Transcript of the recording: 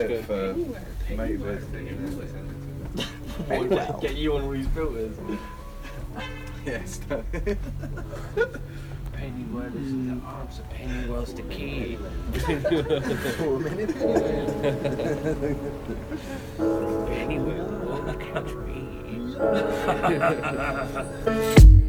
For motivate. Get you on all these filters. Yes. Pennywise is the arms of Pennywise the kid. 4 minutes. Pennywise, catch me.